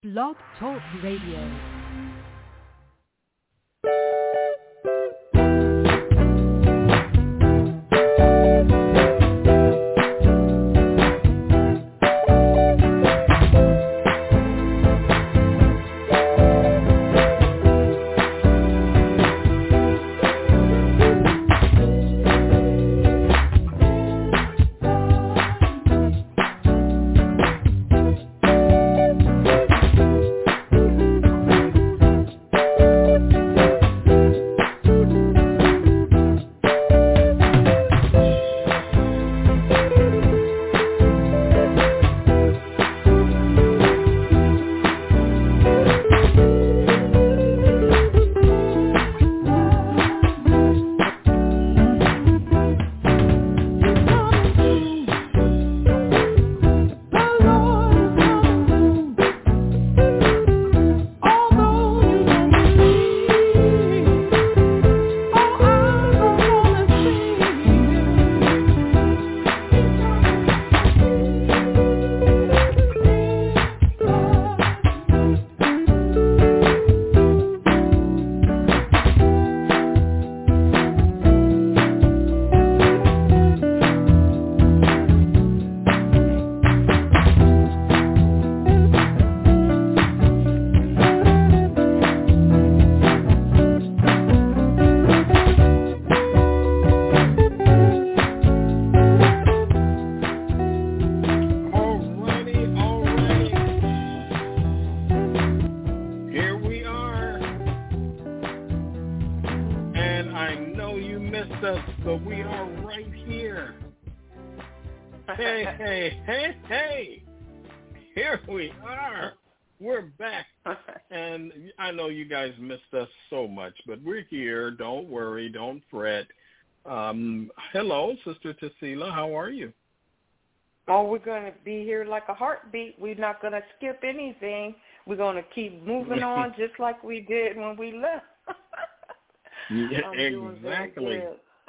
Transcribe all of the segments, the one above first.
Blog Talk Radio. Hey, here we are. We're back. And I know you guys missed us so much, but we're here. Don't worry. Don't fret. Hello, Sister Tasila. How are you? Oh, we're going to be here like a heartbeat. We're not going to skip anything. We're going to keep moving on just like we did when we left. Yeah, exactly.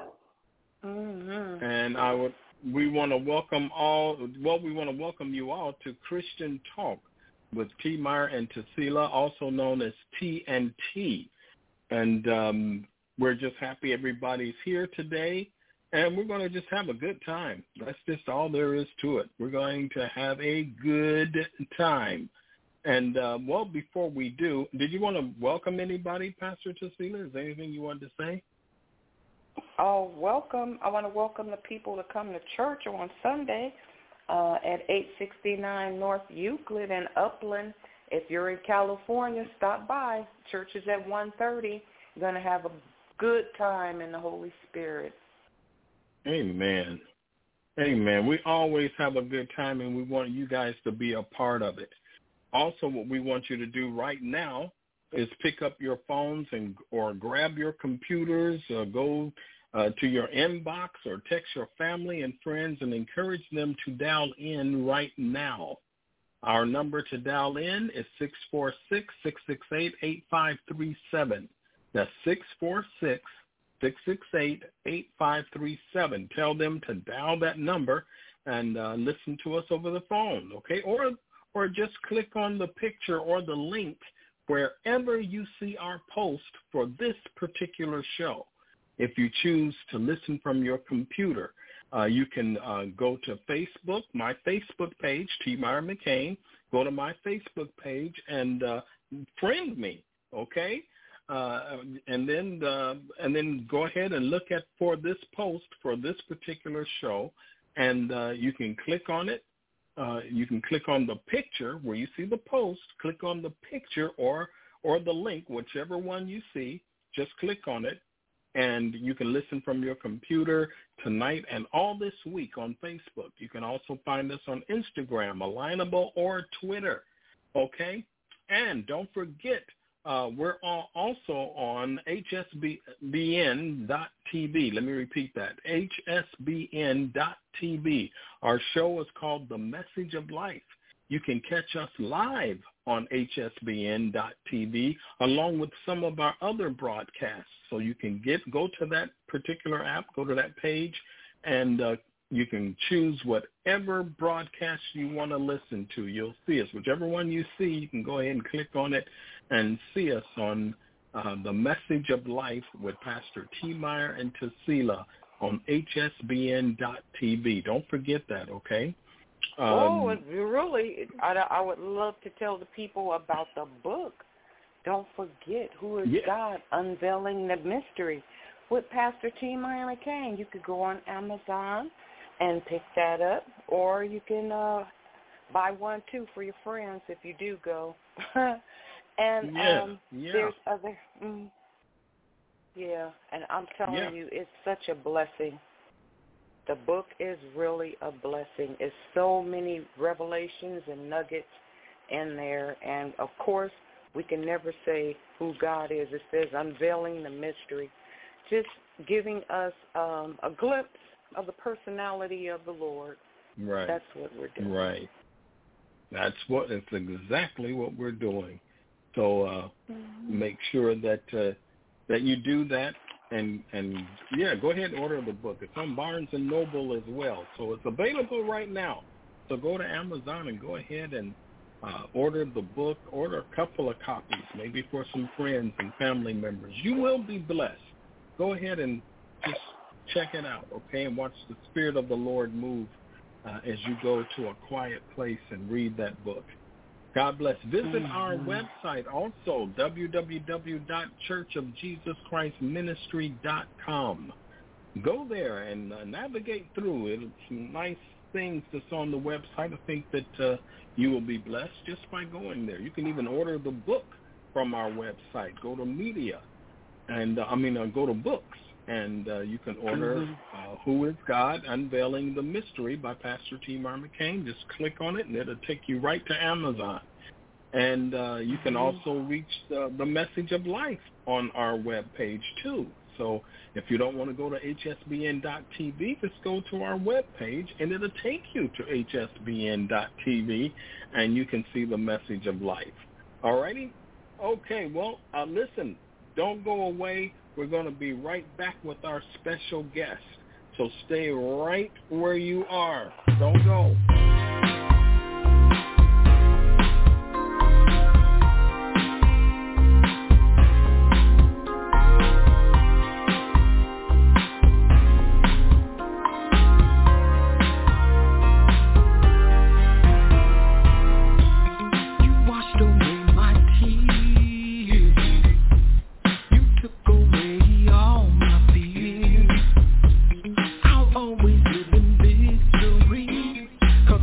Mm-hmm. And we want to welcome you all to Christian Talk with T. Meyer and Tasila, also known as T&T. And we're just happy everybody's here today, and we're going to just have a good time. That's just all there is to it. We're going to have a good time. And, before we do, did you want to welcome anybody, Pastor Tasila? Is there anything you wanted to say? Oh, welcome. I want to welcome the people to come to church on Sunday at 869 North Euclid in Upland. If you're in California, stop by. Church is at 1:30. You're going to have a good time in the Holy Spirit. Amen. Amen. We always have a good time, and we want you guys to be a part of it. Also, what we want you to do right now is pick up your phones or grab your computers, or go to your inbox or text your family and friends and encourage them to dial in right now. Our number to dial in is 646-668-8537. That's 646-668-8537. Tell them to dial that number and listen to us over the phone, okay? Or just click on the picture or the link wherever you see our post for this particular show. If you choose to listen from your computer, you can go to Facebook, my Facebook page, T. Meyer McCain. Go to my Facebook page and friend me, okay? And then go ahead and look for this post for this particular show, and you can click on it. You can click on the picture where you see the post. Click on the picture or the link, whichever one you see. Just click on it, and you can listen from your computer tonight and all this week on Facebook. You can also find us on Instagram, Alignable, or Twitter, okay? And don't forget, we're also on hsbn.tv. Let me repeat that, hsbn.tv. Our show is called The Message of Life. You can catch us live on hsbn.tv along with some of our other broadcasts. So you can go to that particular app, go to that page, and You can choose whatever broadcast you want to listen to. You'll see us. Whichever one you see, you can go ahead and click on it and see us on the Message of Life with Pastor T. Meyer and Tasila on hsbn.tv. Don't forget that, okay? Really, I would love to tell the people about the book. Don't forget, Who is God? Unveiling the Mystery with Pastor T. Meyer McCain. You could go on Amazon and pick that up, or you can buy one, too, for your friends if you do go. And there's other, and I'm telling you, it's such a blessing. The book is really a blessing. It's so many revelations and nuggets in there, and, of course, we can never say who God is. It says unveiling the mystery, just giving us a glimpse of the personality of the Lord. Right. That's what we're doing. Right. It's exactly what we're doing. So make sure that you do that, and go ahead and order the book. It's on Barnes & Noble as well. So it's available right now. So go to Amazon and go ahead and order the book. Order a couple of copies, maybe for some friends and family members. You will be blessed. Go ahead and just check it out, okay, and watch the Spirit of the Lord move as you go to a quiet place and read that book. God bless. Visit our website also, www.churchofjesuschristministry.com. Go there and navigate through it. Some nice things that's on the website. I think that you will be blessed just by going there. You can even order the book from our website. Go to media, and go to books, and you can order Who is God? Unveiling the Mystery by Pastor T. Meyer McCain. Just click on it, and it'll take you right to Amazon. And you can also reach the Message of Life on our webpage, too. So if you don't want to go to hsbn.tv, just go to our webpage, and it'll take you to hsbn.tv, and you can see the Message of Life. All righty? Okay, well, listen, don't go away. We're going to be right back with our special guest. So stay right where you are. Don't go. Always live in victory, 'cause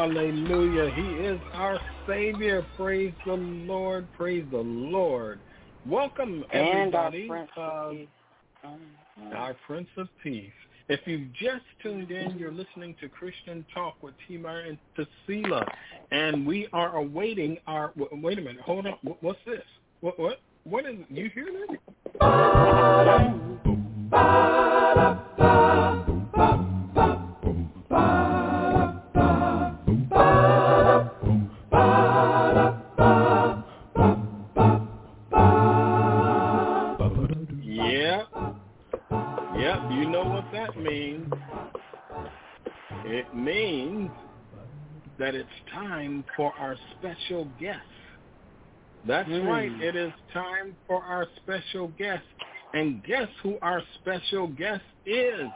Hallelujah. He is our Savior. Praise the Lord. Praise the Lord. Welcome, everybody. Our Prince of Peace. If you've just tuned in, you're listening to Christian Talk with T-Myra and Tasila. And we are awaiting our... Wait a minute. Hold on. What's this? What is... You hear this? Yep, you know what that means. It means that it's time for our special guest. That's right, it is time for our special guest. And guess who our special guest is?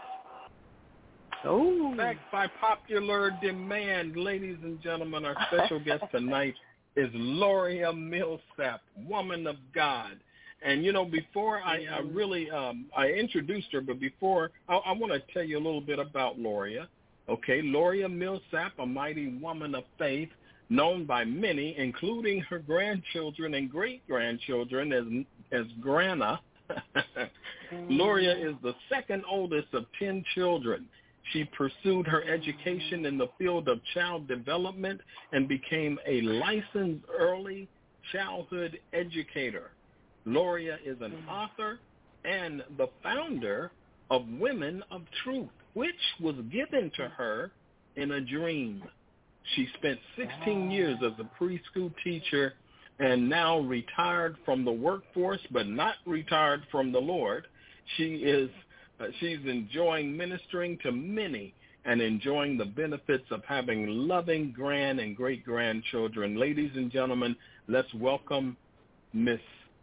In fact, by popular demand, ladies and gentlemen, our special guest tonight is Loria Millsap, woman of God. And, you know, before I introduced her, but before, I want to tell you a little bit about Loria. Okay, Loria Millsap, a mighty woman of faith, known by many, including her grandchildren and great-grandchildren as Grana. Loria is the second oldest of 10 children. She pursued her education in the field of child development and became a licensed early childhood educator. Loria is an author and the founder of Women of Truth, which was given to her in a dream. She spent 16 years as a preschool teacher and now retired from the workforce, but not retired from the Lord. She's enjoying ministering to many and enjoying the benefits of having loving grand and great-grandchildren. Ladies and gentlemen, let's welcome Miss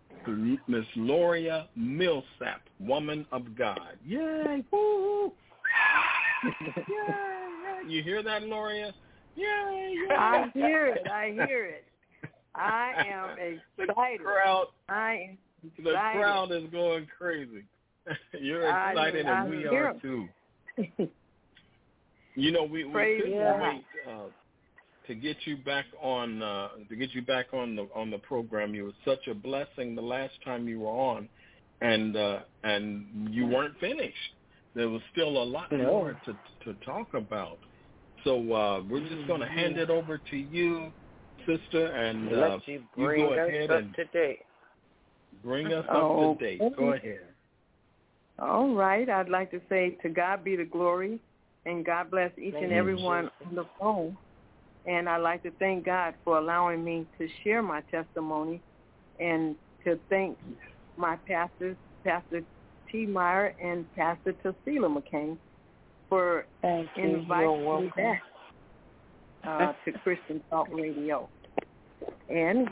Loria Millsap, woman of God. Yay! Woo! Yay! You hear that, Loria? Yay! Yay! I hear it. I am excited. The crowd is going crazy. You're excited, and we are too. You know, we couldn't wait to get you back on the program. You were such a blessing the last time you were on, and you weren't finished. There was still a lot more to talk about. So we're just going to hand it over to you, sister, and you go ahead and bring us up to date. Go ahead. All right. I'd like to say to God be the glory, and God bless each and every one on the phone. And I'd like to thank God for allowing me to share my testimony and to thank my pastors, Pastor T-Myra and Pastor Tasila McCain, for inviting me back to Christian Talk Radio. And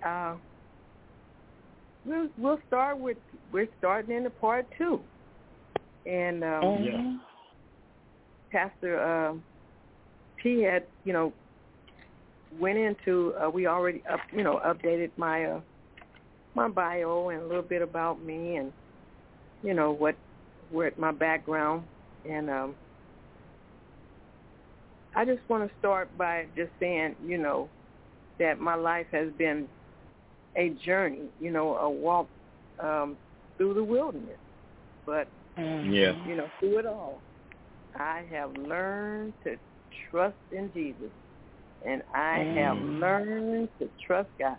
we're starting into part 2. And Pastor P had, went into, we already updated my bio and a little bit about me and, where my background. And I just want to start by just saying, that my life has been a journey, a walk through the wilderness. But, through it all, I have learned to trust in Jesus, and I have learned to trust God.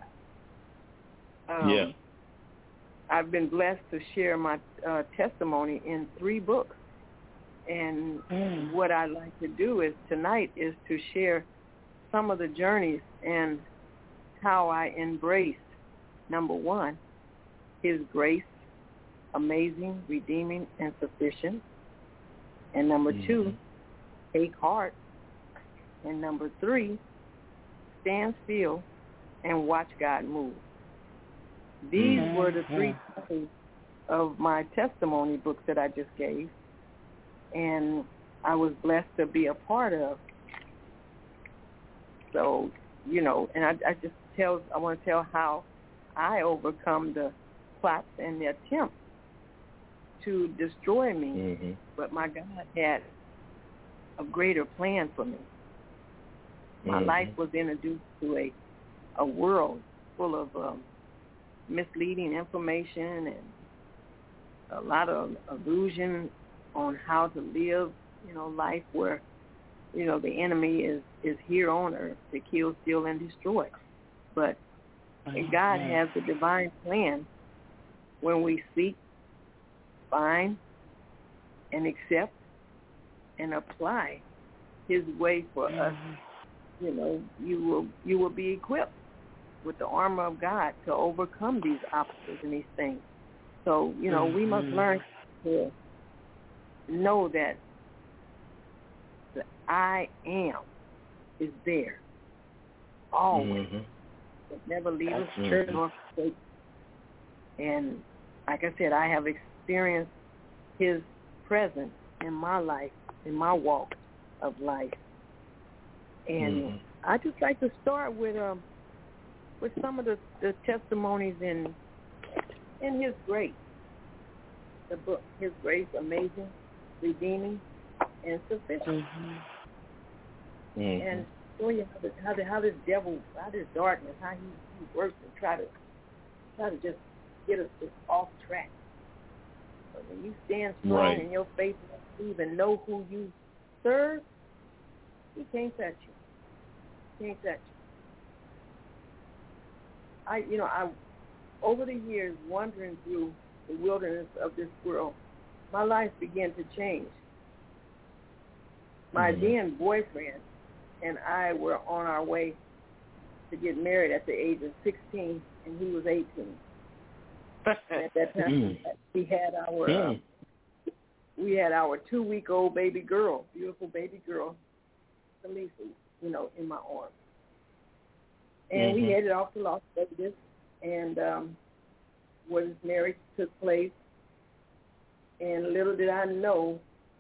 I've been blessed to share my testimony in 3 books. And what I'd like to do tonight is to share some of the journeys and how I embraced, number 1, His grace, amazing, redeeming, and sufficient. And number 2, take heart. And number 3, stand still and watch God move. These were the 3 things of my testimony books that I just gave, and I was blessed to be a part of. So, and I want to tell how I overcome the plots and the attempts to destroy me, but my God had a greater plan for me. My life was introduced to a world full of misleading information and a lot of illusion on how to live, life where, the enemy is here on earth to kill, steal, and destroy. But God has a divine plan when we seek, find, and accept and apply his way for us. You will be equipped with the armor of God to overcome these obstacles and these things. So, we must learn to know that the I am is there always. It never leaves us nor forsake. And like I said, I have experienced his presence in my life, in my walk of life. And I just like to start with some of the testimonies in his grace. The book, His Grace, Amazing, Redeeming, and Sufficient. And show you how this devil, how this darkness, how he works and try to just get us off track. But when you stand strong in your faith and even know who you serve, he can't touch you. Can't touch you. I over the years wandering through the wilderness of this world, my life began to change. My then boyfriend and I were on our way to get married at the age of 16, and he was 18. At that time, we had our 2-week-old baby girl, beautiful baby girl, Elisa, in my arms. And we headed off to Las Vegas, and where this marriage took place. And little did I know,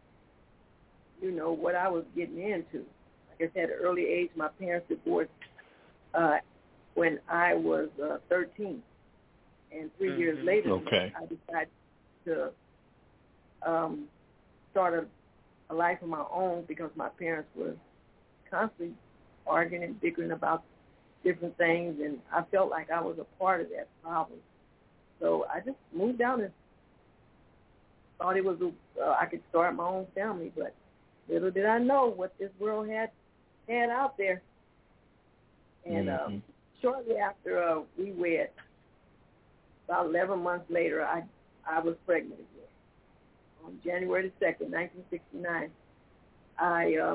what I was getting into. Like I said, at an early age, my parents divorced when I was 13. And 3 years later, I decided to start a life of my own because my parents were constantly arguing and bickering about different things, and I felt like I was a part of that problem. So I just moved down and thought it was I could start my own family, but little did I know what this world had out there. And shortly after we wed, about 11 months later, I was pregnant again. On January the 2nd, 1969, I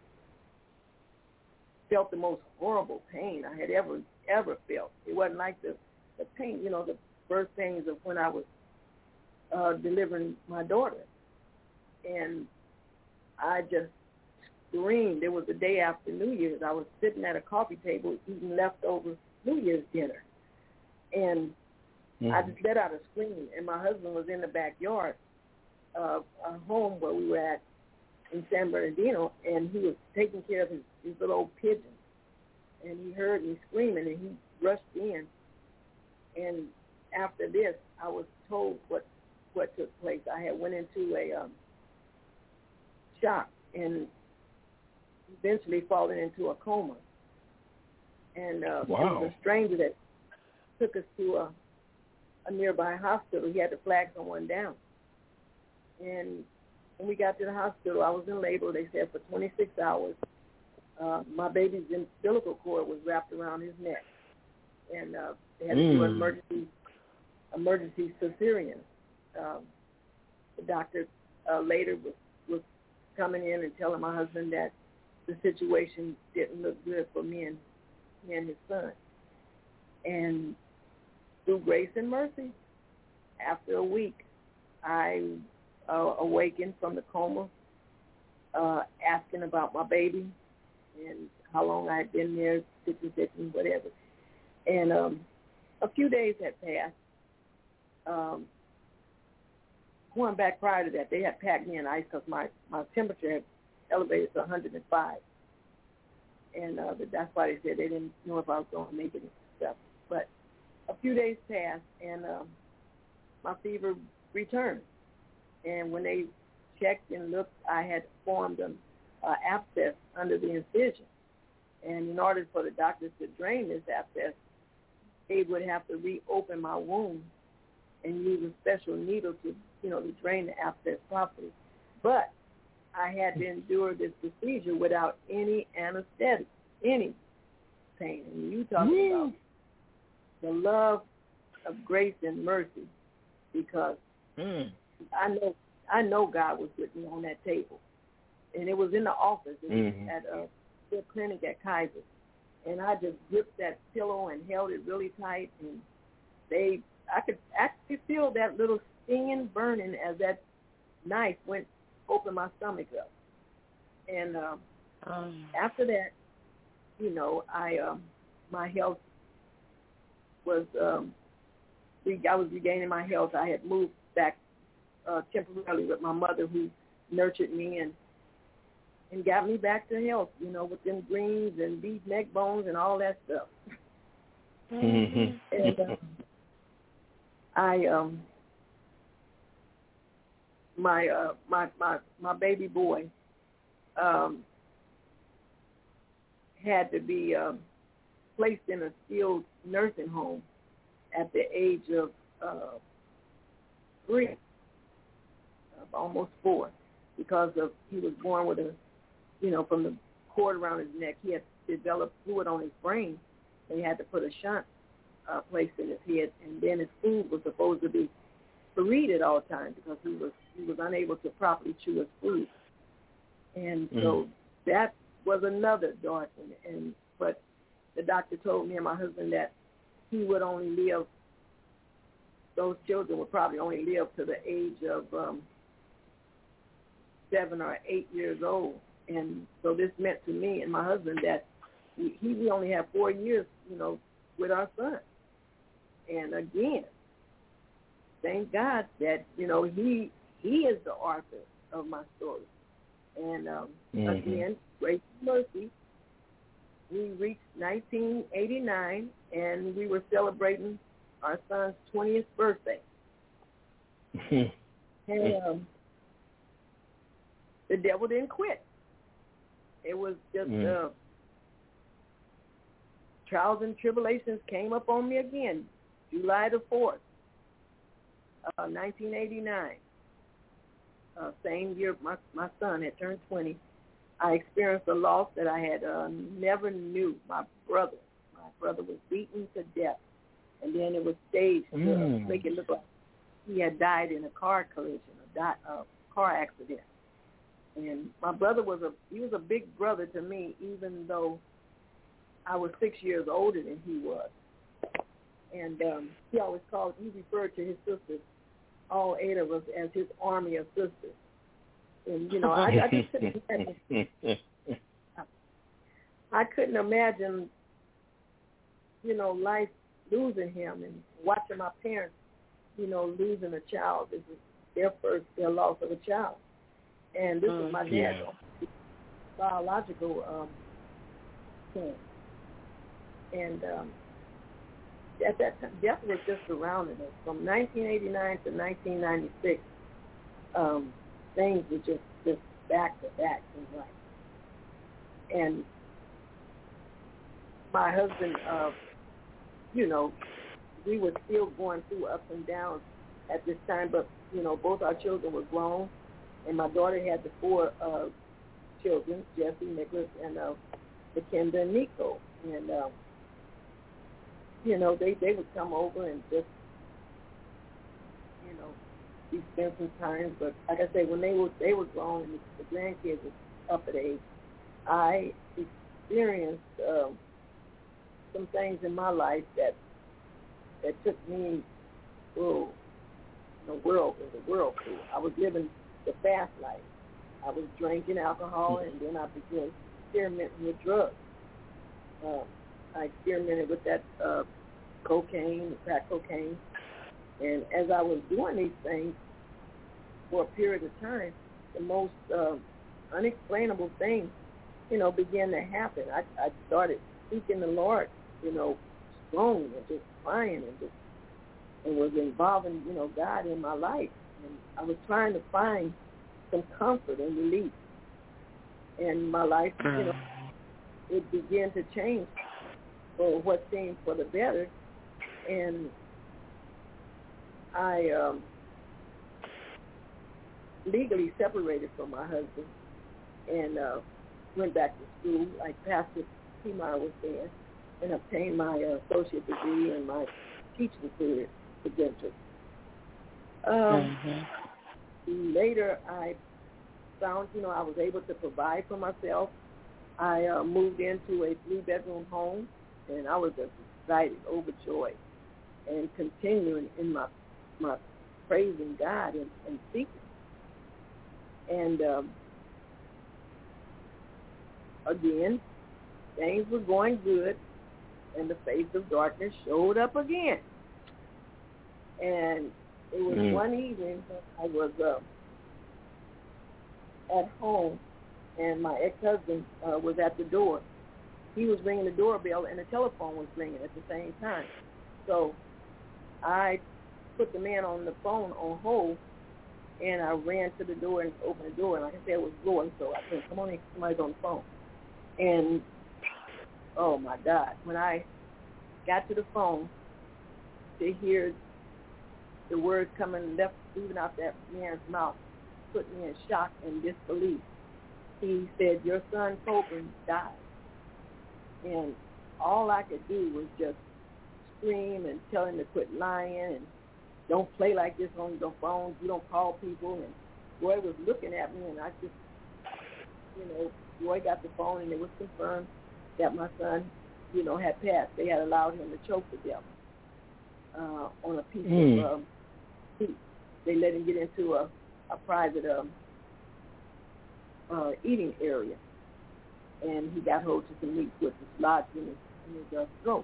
felt the most horrible pain I had ever felt. It wasn't like the pain, the birth pains of when I was delivering my daughter. And I just screamed. It was the day after New Year's. I was sitting at a coffee table eating leftover New Year's dinner. And I just let out a scream. And my husband was in the backyard of a home where we were at in San Bernardino, and he was taking care of his little old pigeons. And he heard me screaming, and he rushed in. And after this, I was told what took place. I had went into a shock and eventually fallen into a coma. And it was a stranger that took us to a nearby hospital. He had to flag someone down. And when we got to the hospital, I was in labor. They said for 26 hours, my baby's umbilical cord was wrapped around his neck. And they had to do an emergency cesarean. The doctor later was coming in and telling my husband that the situation didn't look good for me and his son. And through grace and mercy, after a week, I awakened from the coma, asking about my baby and how long I had been there, stitching, whatever. And a few days had passed. Going back prior to that, they had packed me in ice because my temperature had elevated to 105. And that's why they said they didn't know if I was going to make it and stuff. But a few days passed, and my fever returned. And when they checked and looked, I had formed an abscess under the incision. And in order for the doctors to drain this abscess, they would have to reopen my wound and use a special needle to, to drain the abscess properly. But I had to endure this procedure without any anesthetic, any pain. And you talking about the love of grace and mercy, because I know God was with me on that table. And it was in the office at the clinic at Kaiser. And I just gripped that pillow and held it really tight. And I could actually feel that little stinging burning as that knife went open my stomach up. And after that, my health was, I was regaining my health. I had moved back temporarily with my mother, who nurtured me and got me back to health, with them greens and beef neck bones and all that stuff. And my baby boy had to be placed in a skilled nursing home at the age of 3, almost 4, because he was born with a, from the cord around his neck, he had developed fluid on his brain. They had to put a shunt placed in his head, and then his food was supposed to be breathed at all times because he was unable to properly chew his food. And so that was another darkening. But the doctor told me and my husband that he would only live, those children would probably only live to the age of 7 or 8 years old. And so this meant to me and my husband that we only have 4 years, with our son. And again, thank God that, he is the author of my story. And again, grace and mercy, we reached 1989, and we were celebrating our son's 20th birthday. And the devil didn't quit. It was just trials and tribulations came up on me again. July the 4th, 1989. Same year my son had turned 20. I experienced a loss that I had never knew. My brother was beaten to death, and then it was staged to make it look like he had died in a car collision, a car accident. And my brother was a big brother to me, even though I was 6 years older than he was. And he referred to his sisters, all 8 of us, as his army of sisters. And, I just couldn't imagine. I couldn't imagine, life losing him and watching my parents, losing a child. This is their loss of a child. And this was my dad's biological son. And at that time, death was just surrounding us. From 1989 to 1996, things were just back to back in life. And my husband, we were still going through ups and downs at this time, but, both our children were grown, and my daughter had the 4 children, Jesse, Nicholas, and Lakenda and Nico. And, they would come over and just, we spent some time. But like I say, when they were grown and the grandkids were up at age, I experienced some things in my life that took me through the whirlpool. I was living the fast life. I was drinking alcohol, and then I began experimenting with drugs. I experimented with that cocaine, crack cocaine. And as I was doing these things for a period of time, the most unexplainable things, began to happen. I started seeking the Lord, strongly and just crying and was involving, God in my life. And I was trying to find some comfort and relief in my life, it began to change for what seemed for the better. And I legally separated from my husband and went back to school, like Pastor T-Mar was saying, and obtained my associate degree and my teaching credentials. Later, I found, I was able to provide for myself. I moved into a 3-bedroom home, and I was just excited, overjoyed, and continuing in my praising God and seeking. And again, things were going good, and the face of darkness showed up again. And it was one evening that I was at home, and my ex-husband was at the door. He was ringing the doorbell, and the telephone was ringing at the same time. So I put the man on the phone on hold, and I ran to the door and opened the door. And like I said, it was blowing, so I said, come on in, somebody's on the phone. And, oh, my God, when I got to the phone to hear the words coming leaving out that man's mouth, put me in shock and disbelief. He said, your son, Copeland, died. And all I could do was just scream and tell him to quit lying and don't play like this on the phone. You don't call people. And Roy was looking at me, and I just, Roy got the phone, and it was confirmed that my son, had passed. They had allowed him to choke to death on a piece of meat. They let him get into a private eating area, and he got hold to some meat which was lodged in his throat.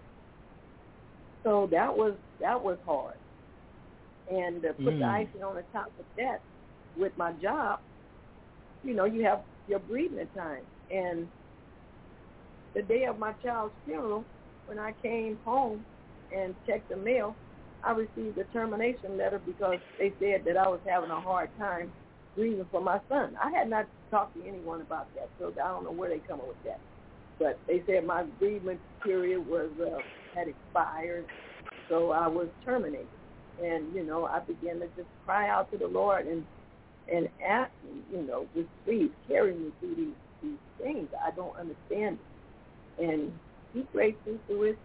So that was hard. And to put the icing on the top of that, with my job, you have your breathing time. And the day of my child's funeral, when I came home and checked the mail, I received a termination letter because they said that I was having a hard time grieving for my son. I had not talked to anyone about that, so I don't know where they come up with that. But they said my grievance period had expired, so I was terminated. And, I began to just cry out to the Lord and ask him, just please carry me through these things. I don't understand it. And he graced me through it.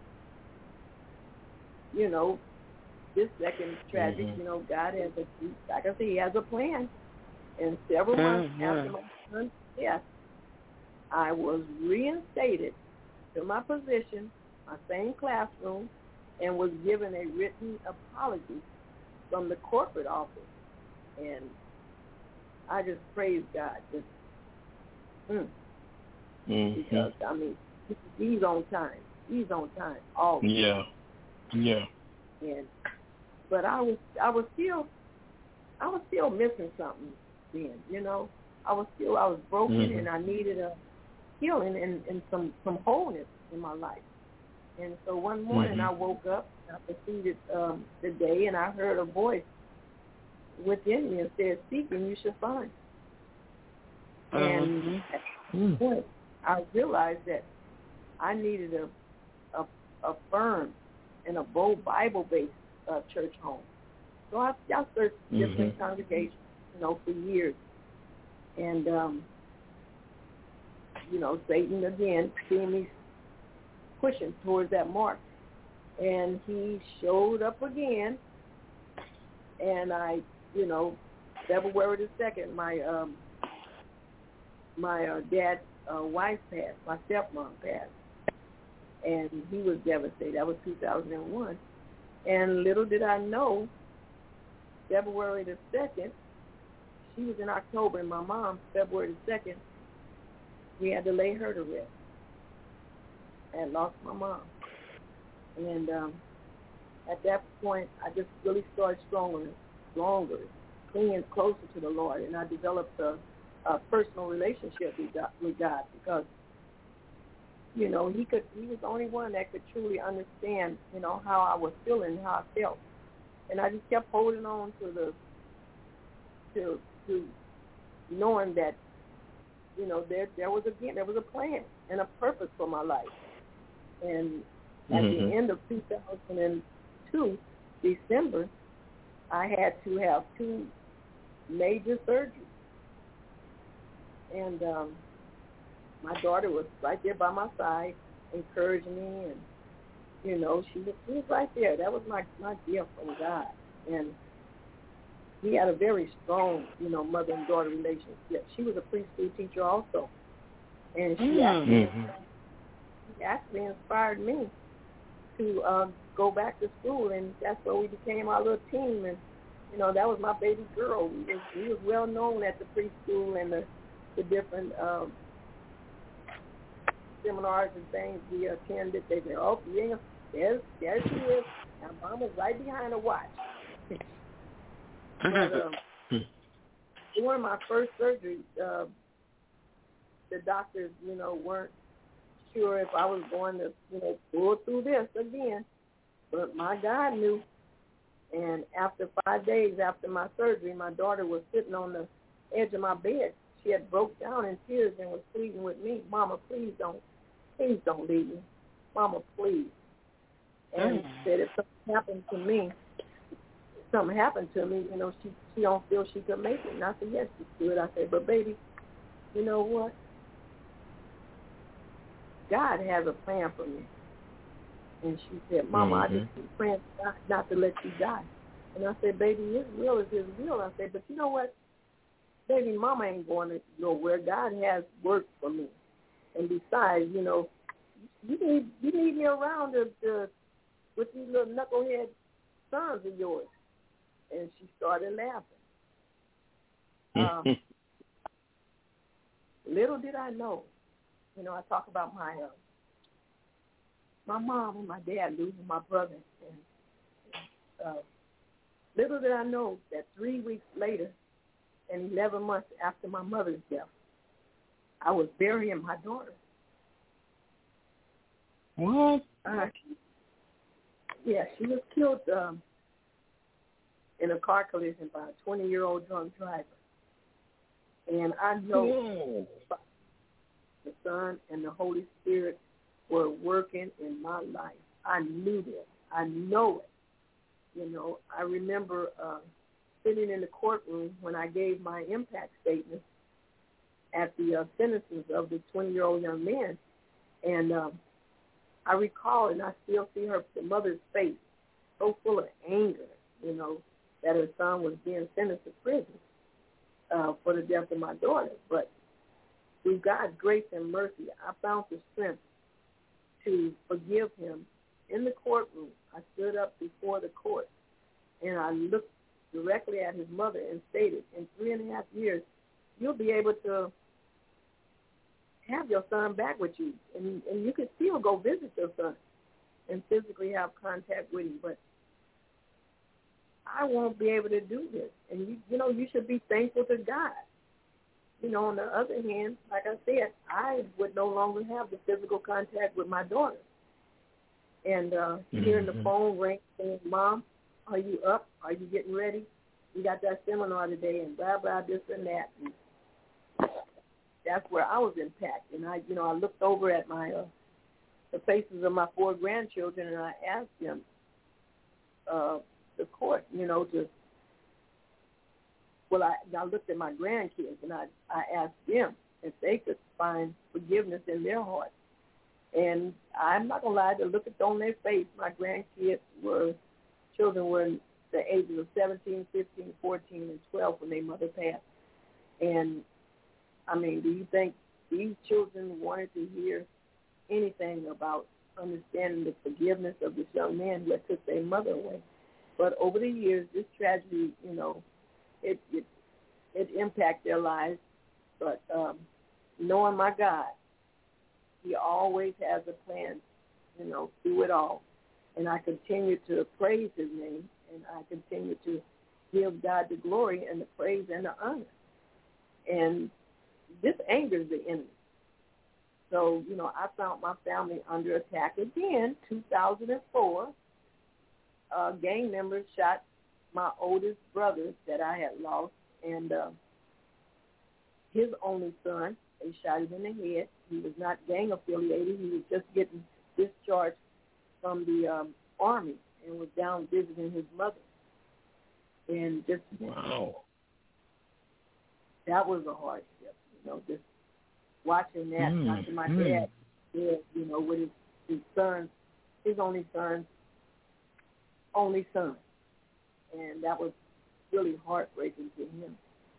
This second tragic, God has like I said, he has a plan. And several months after my son's death, I was reinstated to my position, my same classroom, and was given a written apology from the corporate office. And I just praise God. Because, he's on time. He's on time. Always. Yeah. But I was still missing something then, I was broken, and I needed a healing and some wholeness in my life. And so one morning I woke up, I proceeded the day, and I heard a voice within me and said, seek and you shall find. And at that point, I realized that I needed a firm and a bold Bible-based church home. So I searched different congregations, for years. And, Satan, again, seeing me pushing towards that mark. And he showed up again. And I, February the 2nd, my dad's wife passed, my stepmom passed. And he was devastated. That was 2001. And little did I know, February the 2nd, she was in October, and my mom, February the 2nd, we had to lay her to rest. I had lost my mom. And at that point, I just really started stronger, clinging closer to the Lord, and I developed a personal relationship with God because, he was the only one that could truly understand, how I was feeling, how I felt. And I just kept holding on to knowing that there was a plan and a purpose for my life. And at the end of 2002, December, I had to have 2 major surgeries. And my daughter was right there by my side, encouraging me, and she was right there. That was my gift from God. And we had a very strong, mother and daughter relationship. She was a preschool teacher also, and she actually inspired me to go back to school, and that's where we became our little team. And that was my baby girl. We was well known at the preschool and the different seminars and things we attended. They said, "Oh, yeah, there she is." Now, Mom was right behind her watch. But during my first surgery, the doctors, weren't sure if I was going to, pull through this again. But my God knew. And after 5 days after my surgery, my daughter was sitting on the edge of my bed. She had broke down in tears and was pleading with me, "Mama, please don't leave me. Mama, please." And said if something happened to me, she don't feel she could make it. And I said, "Yes, she could." I said, "But baby, you know what? God has a plan for me." And she said, "Mama, I just keep praying not to let you die." And I said, "Baby, His will is His will." I said, "But you know what? Baby, Mama ain't going to nowhere. God has work for me. And besides, you need me around with these little knucklehead sons of yours." And she started laughing. Little did I know, I talk about my mom and my dad losing my brother. And little did I know that 3 weeks later and 11 months after my mother's death, I was burying my daughter. What? Yeah, she was killed in a car collision by a 20-year-old drunk driver. And I know the Son and the Holy Spirit were working in my life. I knew this. I know it. I remember sitting in the courtroom when I gave my impact statement at the sentences of the 20-year-old young man. And I recall, and I still see the mother's face, so full of anger, that her son was being sentenced to prison for the death of my daughter. But through God's grace and mercy, I found the strength to forgive him in the courtroom. I stood up before the court, and I looked directly at his mother and stated, "In 3.5 years, you'll be able to have your son back with you, and you can still go visit your son and physically have contact with him. But I won't be able to do this. And, you should be thankful to God." On the other hand, like I said, I would no longer have the physical contact with my daughter. And hearing the phone ring saying, "Mom, are you up? Are you getting ready? We got that seminar today," and blah, blah, this and that. And that's where I was impacted. And I looked over at the faces of my 4 grandchildren, and I asked them, the court, I looked at my grandkids, and I asked them if they could find forgiveness in their heart. And I'm not going to lie, to look on their face, my grandkids children were in the ages of 17, 15, 14, and 12 when their mother passed. And, do you think these children wanted to hear anything about understanding the forgiveness of this young man who had took their mother away? But over the years, this tragedy, it impacted their lives. But knowing my God, He always has a plan, through it all. And I continue to praise His name, and I continue to give God the glory and the praise and the honor. And this angers the enemy. So, I found my family under attack again, 2004. Gang members shot my oldest brother that I had lost, and his only son, They shot him in the head. He was not gang affiliated. He was just getting discharged from the Army and was down visiting his mother. And just wow, that was a hardship, just watching that, watching my dad, with his son, his only son, and that was really heartbreaking to him.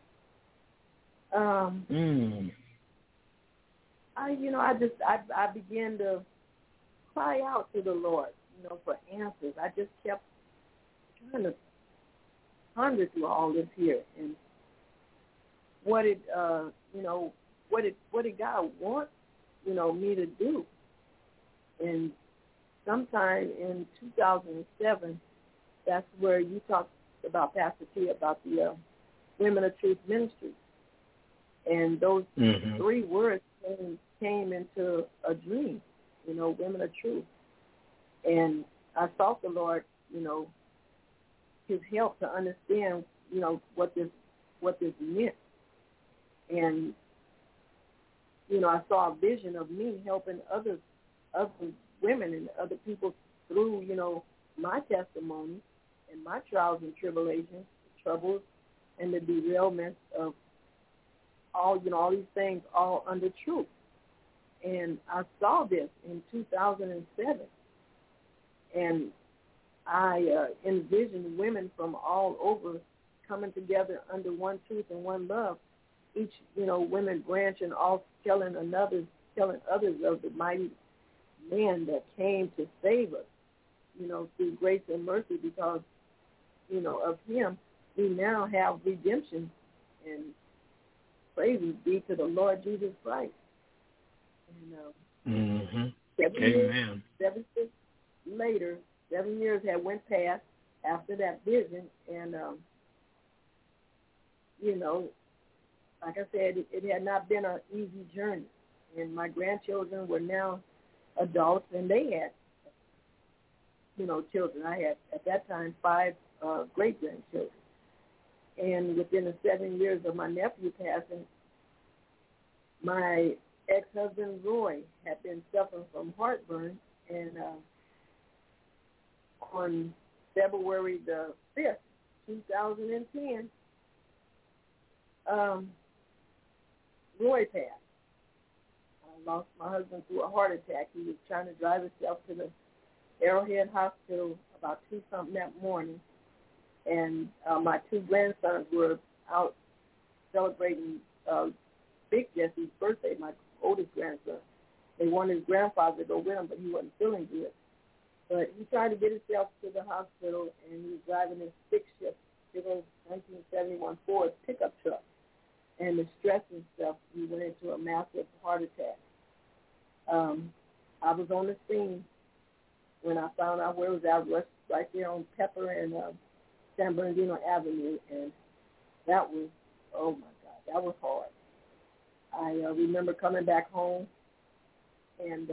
I began to cry out to the Lord, for answers. I just kept trying to ponder through all this here, and what did God want, me to do? And sometime in 2007, that's where you talked about, Pastor T, about the Women of Truth Ministry. And those three words came into a dream, Women of Truth. And I sought the Lord, his help to understand, what this meant. And, I saw a vision of me helping other women and other people through, my testimony and my trials and tribulations, the troubles and the derailments of all these things, all under truth. And I saw this in 2007. And I envisioned women from all over coming together under one truth and one love, each, women branching off, telling others of the mighty man that came to save us, through grace and mercy, because, of him, we now have redemption, and praise be to the Lord Jesus Christ. And 7 years had went past after that vision, and, like I said, it had not been an easy journey. And my grandchildren were now adults, and they had, children. I had, at that time, 5 great-grandchildren. And within the 7 years of my nephew passing, my ex-husband, Roy, had been suffering from heartburn, and on February the 5th, 2010, Roy passed. I lost my husband through a heart attack. He was trying to drive himself to the Arrowhead Hospital about 2-something that morning, and my 2 grandsons were out celebrating Big Jesse's birthday, my oldest grandson. They wanted his grandfather to go with him, but he wasn't feeling good. But he tried to get himself to the hospital, and he was driving his stick-shift, big old 1971 Ford pickup truck. And the stress and stuff, he went into a massive heart attack. I was on the scene when I found out where it was. I was right there on Pepper and San Bernardino Avenue, and that was, oh my God, that was hard. I remember coming back home, and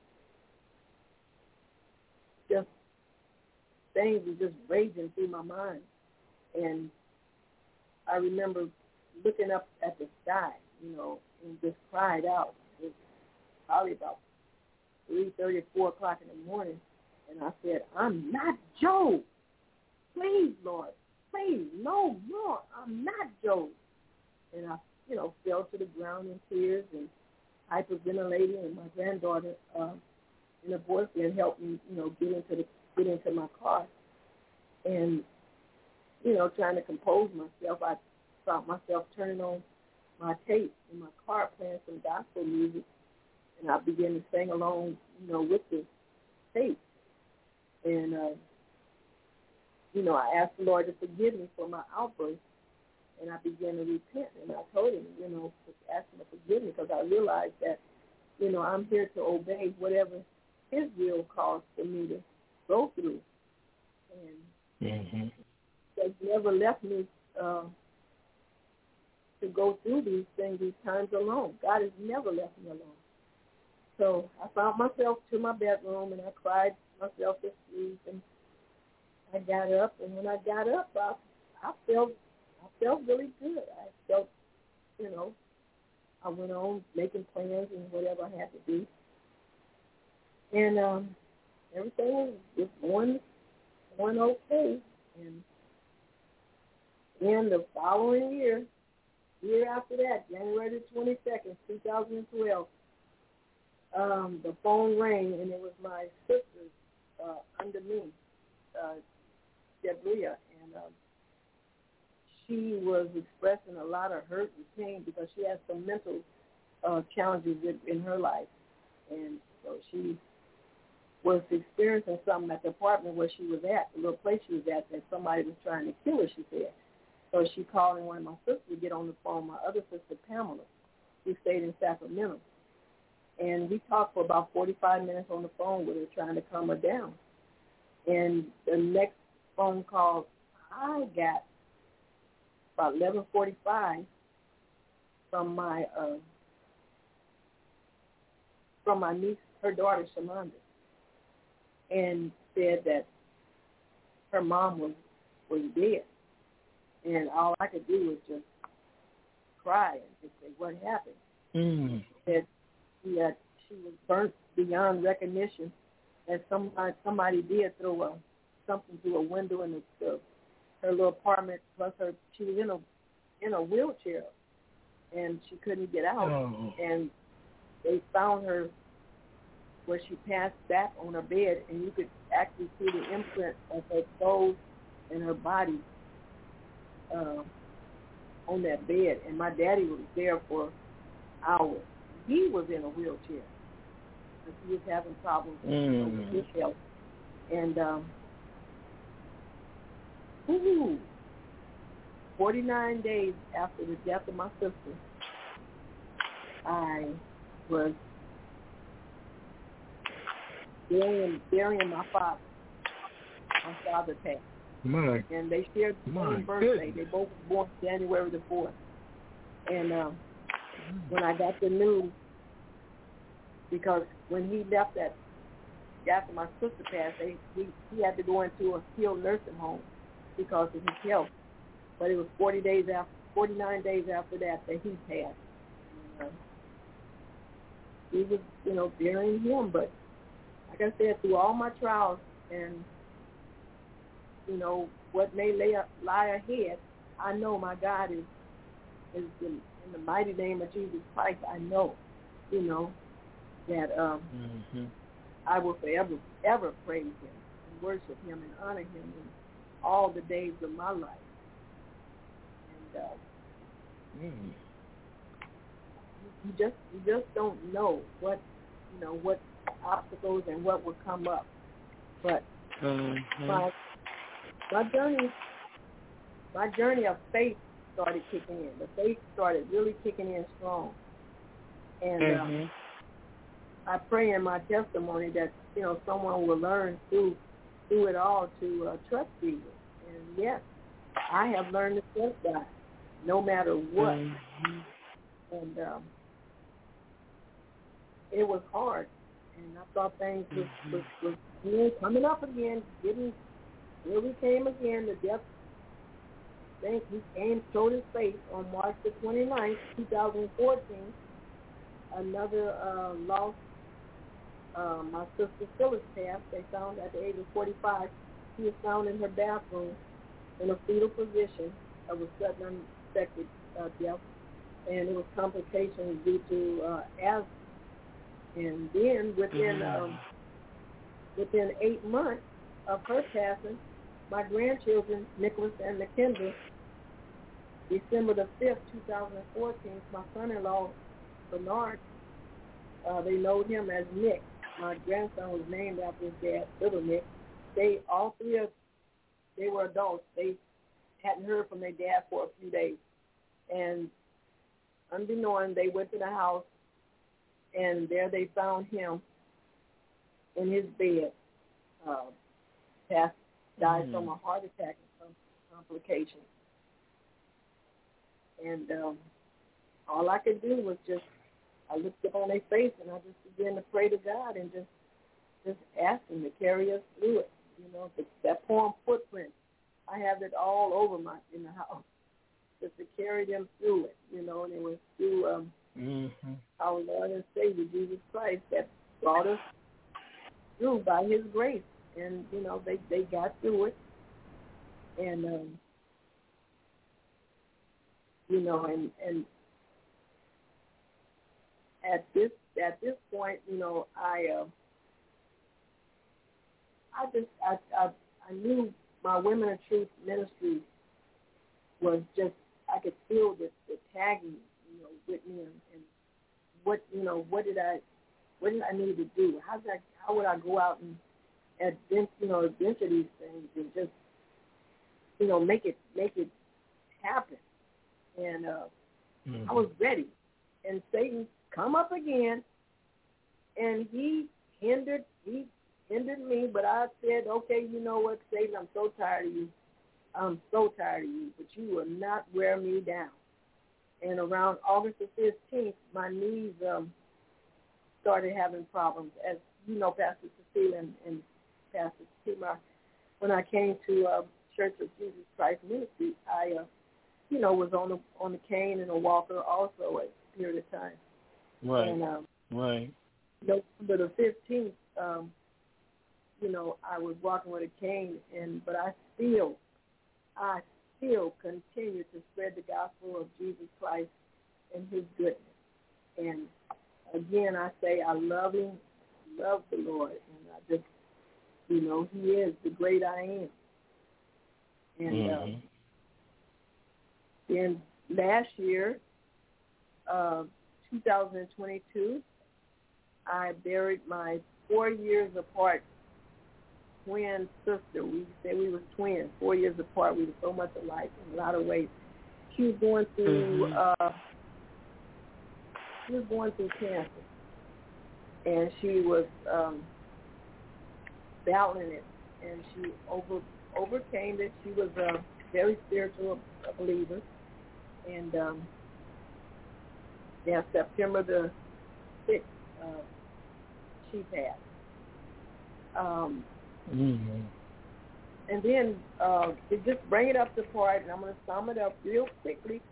just things were just raging through my mind. And I remember looking up at the sky, and just cried out. It was probably about 3:30 or 4 o'clock in the morning, and I said, "I'm not Job. Please, Lord, please, no more. I'm not Job." And I, fell to the ground in tears and hyperventilating, and my granddaughter and her boyfriend helped me, get into my car. And, trying to compose myself, I found myself turning on my tape in my car, playing some gospel music, and I began to sing along, with the tape. And, I asked the Lord to forgive me for my outburst, and I began to repent. And I told him, ask him to forgive me, because I realized that, I'm here to obey whatever his will calls for me to go through. And he never left me to go through these things, these times alone. God has never left me alone. So I found myself to my bedroom, and I cried myself to sleep, and I got up, and when I got up, I felt really good. I felt, I went on making plans and whatever I had to do. And everything was going okay. And then the following year after that, January the 22nd, 2012, the phone rang, and it was my sister under me, Debria, and she was expressing a lot of hurt and pain because she had some mental challenges in her life. And so she was experiencing something at the apartment where she was at, the little place she was at, that somebody was trying to kill her, she said. So she called in one of my sisters to get on the phone, my other sister, Pamela, who stayed in Sacramento. And we talked for about 45 minutes on the phone with her, trying to calm her down. And the next phone call I got, about 11:45, from my niece, her daughter, Shamanda, and said that her mom was dead. And all I could do was just cry and just say, what happened? That she was burnt beyond recognition, that somebody did throw something through a window in her little apartment, plus she was in a wheelchair, and she couldn't get out. Oh. And they found her where she passed back on her bed, and you could actually see the imprint of her toes and her body on that bed. And my daddy was there for hours. He was in a wheelchair because he was having problems with his health. And 49 days after the death of my sister, I was burying my father. My father passed. And they shared the same birthday. They both were born January the 4th. And when I got the news, because when he left after my sister passed, he had to go into a skilled nursing home because of his health. But it was 49 days after that he passed. We was, burying him. But like I said, through all my trials and what may lie ahead, I know my God is in the mighty name of Jesus Christ. I know, that I will forever, ever praise Him and worship Him and honor Him in all the days of my life. And you just don't know what obstacles and what will come up. But my journey of faith started kicking in. The faith started really kicking in strong. And I pray in my testimony that, someone will learn through it all to trust Jesus. And yes, I have learned to trust God no matter what. And it was hard. And I thought things was coming up again, here we came again, the death. He came, showed his face on March the 29th, 2014. Another loss. My sister Phyllis passed. They found at the age of 45, she was found in her bathroom in a fetal position of a sudden unexpected death, and it was complications due to asthma. And then within 8 months of her passing, my grandchildren, Nicholas and Mackenzie, December the 5th, 2014, my son-in-law, Bernard, they know him as Nick. My grandson was named after his dad, Little Nick. They were adults. They hadn't heard from their dad for a few days. And unbeknown, they went to the house, and there they found him in his bed, died from a heart attack and some complications. And all I could do was I looked up on their face and I just began to pray to God and just ask Him to carry us through it. That poem Footprint, I have it all over in the house, just to carry them through it. And it was through our Lord and Savior, Jesus Christ, that brought us through by his grace. And, you know, they got through it. And, you know, and at this point, you know, I knew my Women of Truth ministry was just, I could feel the tagging, you know, with me, and what, you know, what did I need to do? How would I go out and adventure these things and just, you know, make it happen? And I was ready, and Satan come up again, and he hindered me. But I said, okay, you know what, Satan, I'm so tired of you. But you will not wear me down. And around August the 15th, my knees started having problems. As you know, Pastor Cecilia and Pastor Timar, when I came to Church of Jesus Christ Ministry, I, you know, was on the cane and a walker also at a period of time. Right. And, right. November the 15th, you know, I was walking with a cane, but I still continue to spread the gospel of Jesus Christ and his goodness. And again, I say I love him, love the Lord, and I just, you know, he is the great I am. And then last year, 2022, I buried my 4 years apart twin sister. We say we were twins, 4 years apart. We were so much alike in a lot of ways. She was going through cancer, and she was battling it, and she overcame it. She was a very spiritual believer, and September the 6th, she passed. And then to just bring it up to part, and I'm going to sum it up real quickly.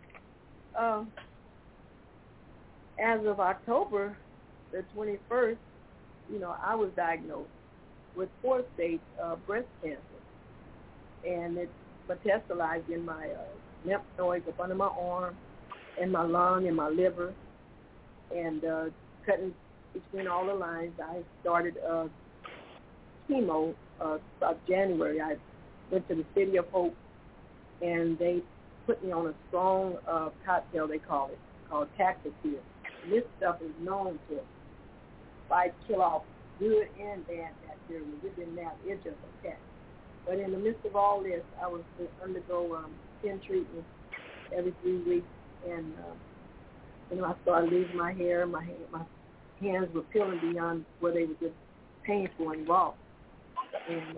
As of October the 21st, you know, I was diagnosed with 4th-stage breast cancer, and it metastasized in my lymph nodes up under my arm, and my lung, and my liver, and cutting between all the lines. I started chemo about January. I went to the City of Hope, and they put me on a strong cocktail, they call it, called Taxotere. And this stuff is known to fight, kill off good and bad bacteria. Within that, it's just a test. But in the midst of all this, I was to undergo 10 treatments every 3 weeks, and you know, I started losing my hair. My hands were peeling beyond where they were just painful and raw. And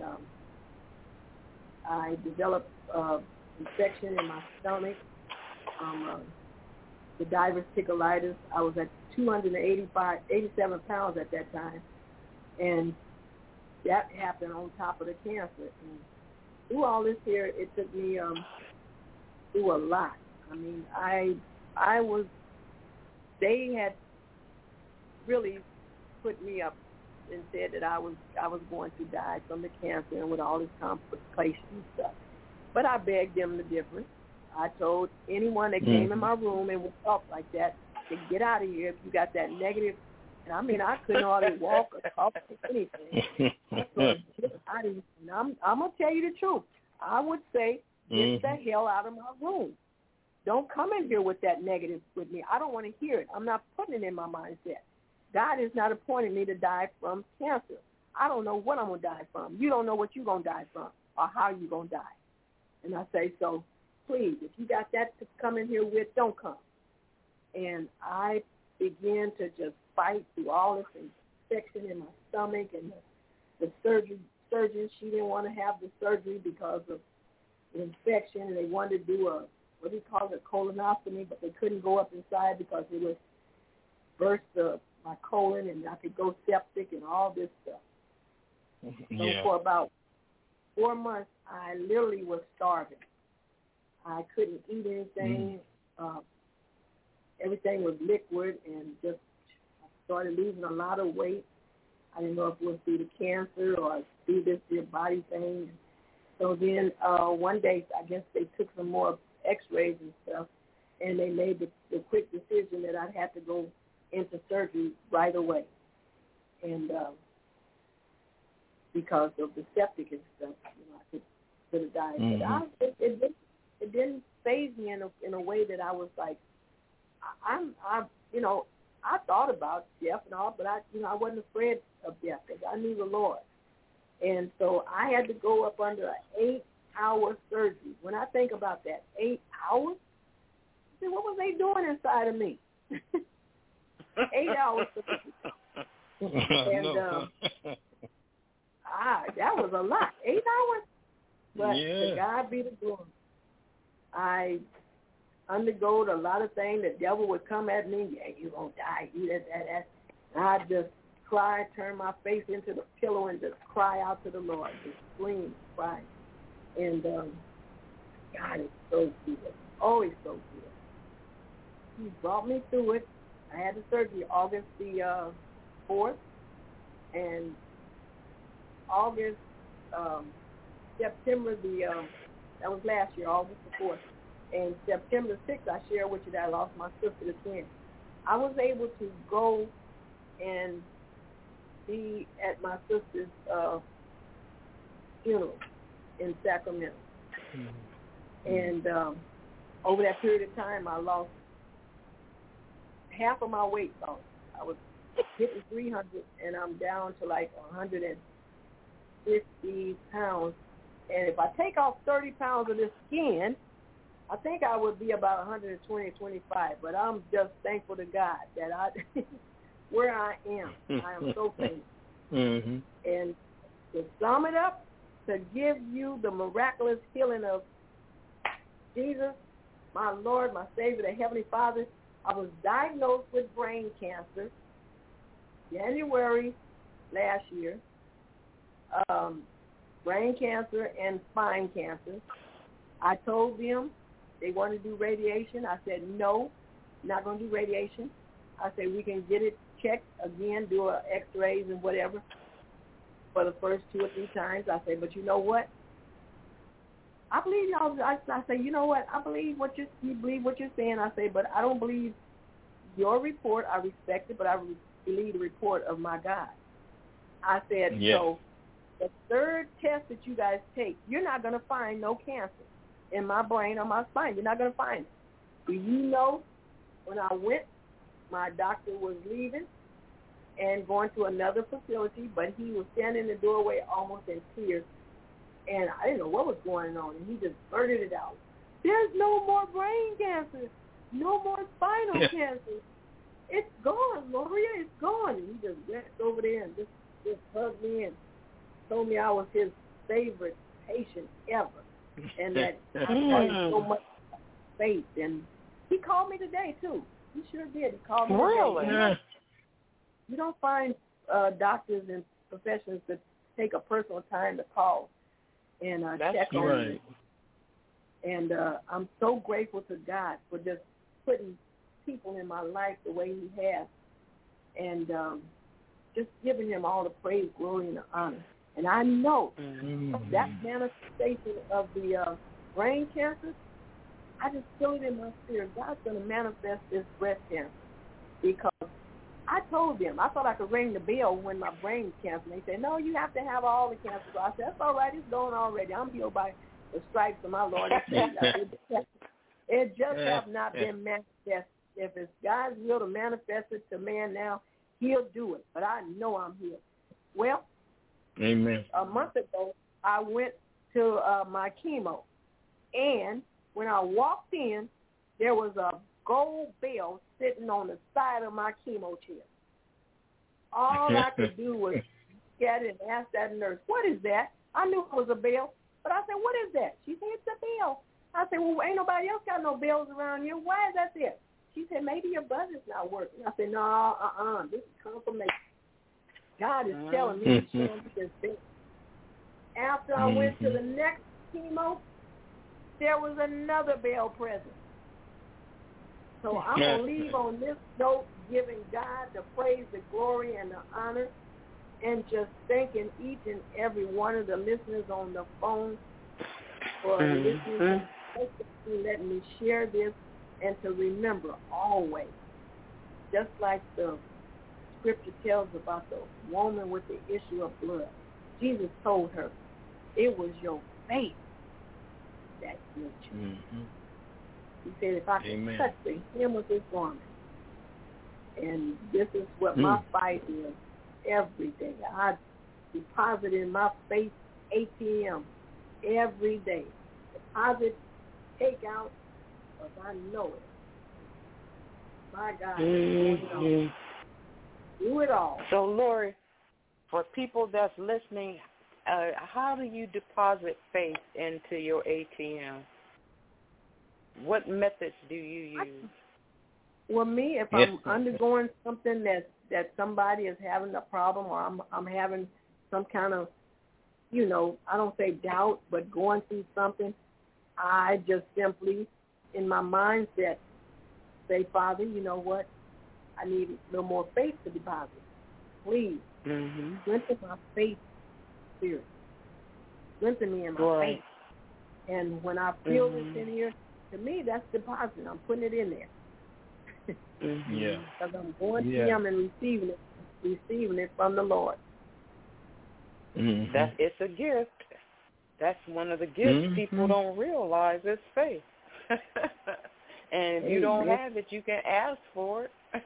I developed infection in my stomach, the diverticulitis. I was at 87 pounds at that time, and that happened on top of the cancer. And through all this here, it took me through a lot. I mean, I was. They had really put me up and said that I was going to die from the cancer and with all this complications and stuff. But I begged them the difference. I told anyone that came in my room and would talk like that to get out of here if you got that negative. And I mean, I couldn't hardly walk or talk or anything. I'm going to tell you the truth. I would say, get the hell out of my room. Don't come in here with that negative with me. I don't want to hear it. I'm not putting it in my mindset. God has not appointed me to die from cancer. I don't know what I'm going to die from. You don't know what you're going to die from or how you're going to die. And I say, so please, if you got that to come in here with, don't come. And I began to just fight through all this infection in my stomach, and the surgeon, she didn't want to have the surgery because of the infection, and they wanted to do what do you call it, colonoscopy, but they couldn't go up inside because it would burst my colon, and I could go septic and all this stuff. So for about 4 months, I literally was starving. I couldn't eat anything. everything was liquid, and just I started losing a lot of weight. I didn't know if it was due to cancer or due to this body thing. So then one day, I guess they took some more x-rays and stuff, and they made the quick decision that I'd have to go into surgery right away. And because of the septic and stuff, I could have died. Mm-hmm. But it didn't faze me in a way that I was like, I thought about death and all, but I wasn't afraid of death because I knew the Lord. And so I had to go up under an 8-hour surgery. When I think about that, 8 hours, I said, what was they doing inside of me? 8 hours surgery. And that was a lot. 8 hours. But to God be the glory. I undergo a lot of things. The devil would come at me. Yeah, you're going to die. You that. And I just cry, turn my face into the pillow and just cry out to the Lord. Just scream, cry. And God is so good. Always so good. He brought me through it. I had the surgery August the 4th. And September that was last year, August the 4th. And September 6th, I shared with you that I lost my sister, the twin. I was able to go and be at my sister's funeral in Sacramento. Mm-hmm. And over that period of time, I lost half of my weight loss. I was hitting 300, and I'm down to like 150 pounds. And if I take off 30 pounds of this skin, I think I would be about 120, 25. But I'm just thankful to God that where I am so thankful. Mm-hmm. And to sum it up, to give you the miraculous healing of Jesus, my Lord, my Savior, the Heavenly Father, I was diagnosed with brain cancer January last year. Brain cancer and spine cancer. I told them they wanted to do radiation. I said, no, not going to do radiation. I said, we can get it checked again, do x-rays and whatever for the first 2 or 3 times. I said, but you know what? I believe y'all. I say, you know what? I believe you believe what you're saying. I say, but I don't believe your report. I respect it, but I believe the report of my God. I said, so the third test that you guys take, you're not going to find no cancer in my brain or my spine. You're not going to find it. Do you know when I went, my doctor was leaving and going to another facility, but he was standing in the doorway almost in tears, and I didn't know what was going on, and he just blurted it out. There's no more brain cancer, no more spinal cancer. It's gone, Gloria, it's gone. And he just went over there and just hugged me and told me I was his favorite patient ever, and that I had so much faith. And he called me today, too. He sure did. He called me today. You don't find doctors and professionals that take a personal time to call and check on you. And I'm so grateful to God for just putting people in my life the way he has, and just giving him all the praise, glory, and the honor. And I know that manifestation of the brain cancer, I just feel it in my spirit. God's going to manifest this breast cancer, because I told them, I thought I could ring the bell when my brain cancer. And they said, no, you have to have all the cancer. So I said, that's all right. It's going already. I'm healed by the stripes of my Lord and Savior. It just have not been manifested. If it's God's will to manifest it to man now, he'll do it. But I know I'm healed. Well, amen. A month ago, I went to my chemo. And when I walked in, there was a gold bell sitting on the side of my chemo chair. All I could do was get it and ask that nurse, what is that? I knew it was a bell, but I said, what is that? She said, it's a bell. I said, well, ain't nobody else got no bells around here. Why is that there? She said, maybe your buzzer's not working. I said, no, this is confirmation. God is telling me to share this thing. After I went to the next chemo, there was another bell present. So I'm going to leave on this note, giving God the praise, the glory, and the honor, and just thanking each and every one of the listeners on the phone for listening to letting me share this, and to remember always, just like the scripture tells about the woman with the issue of blood, Jesus told her, it was your faith that healed you. Mm-hmm. He said, if I can touch the hem of his garment. And this is what my fight is every day. I deposit in my faith ATM every day. Deposit, take out, because I know it. My God, do it all. So, Lori, for people that's listening, how do you deposit faith into your ATM? What methods do you use? Well, me, if I'm undergoing something that somebody is having a problem, or I'm having some kind of, I don't say doubt, but going through something, I just simply, in my mindset, say, Father, you know what? I need a little more faith to deposit. Please, strengthen my faith spirit. Strengthen me in my faith. And when I feel this in here, to me, that's deposit. I'm putting it in there. Yeah. Because I'm going to him and receiving it from the Lord. It's a gift. That's one of the gifts people don't realize is faith. And if you don't have it, you can ask for it.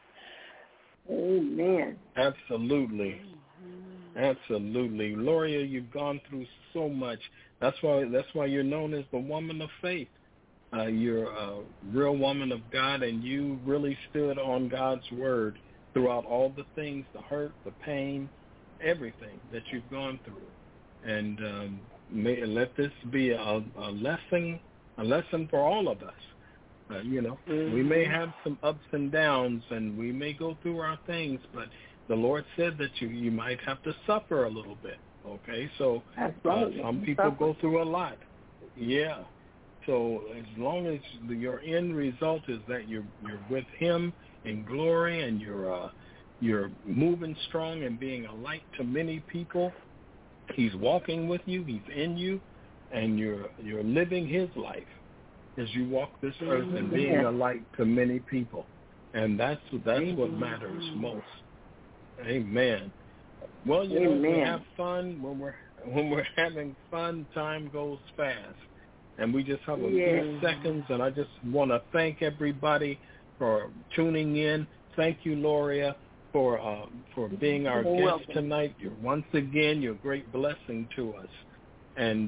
Amen. Absolutely. Absolutely. Loria, you've gone through so much. That's why you're known as the woman of faith. You're a real woman of God, and you really stood on God's word throughout all the things, the hurt, the pain, everything that you've gone through. And let this be a lesson for all of us. We may have some ups and downs, and we may go through our things, but the Lord said that you might have to suffer a little bit. Okay, so some people go through a lot. Yeah. So as long as your end result is that you're with Him in glory, and you're moving strong and being a light to many people, He's walking with you, He's in you, and you're living His life as you walk this earth and being a light to many people. And that's what matters most. Amen. Well, we have fun. When we're having fun, time goes fast. And we just have a few seconds, and I just want to thank everybody for tuning in. Thank you, Loria, for being our guest tonight. Once again, you're a great blessing to us. And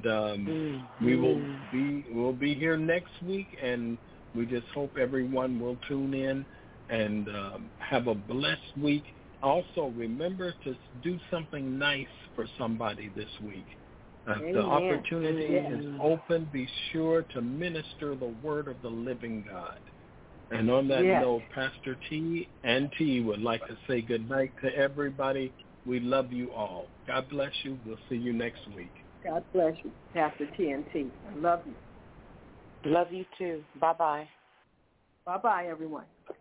we'll be here next week, and we just hope everyone will tune in and have a blessed week. Also, remember to do something nice for somebody this week. The opportunity is open. Be sure to minister the word of the living God. And on that note, Pastor T and T would like to say good night to everybody. We love you all. God bless you. We'll see you next week. God bless you, Pastor T and T. I love you. Love you too. Bye-bye. Bye-bye, everyone.